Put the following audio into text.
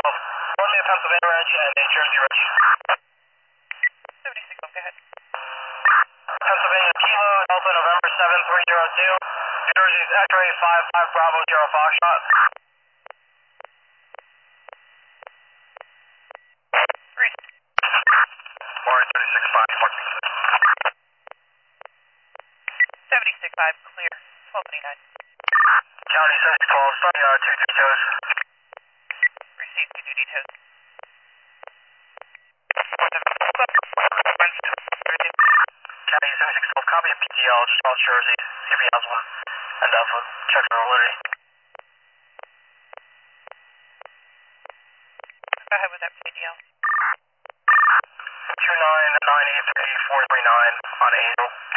Only a Pennsylvania Ridge and a Jersey Ridge. 76, go ahead. Pennsylvania Kilo, Delta November 7302. New Jersey's X-ray 55 Bravo Zero Foxtrot. 3. Warren 36-5, Bucking 76-5, clear. 1229. County 612, starting 2 details. Received 2 duty toes. County 7612, copy of PTL, South Jersey, see if he has one. And Alpha, check for validity. Go ahead with that PDL. 29983-439 on Angel.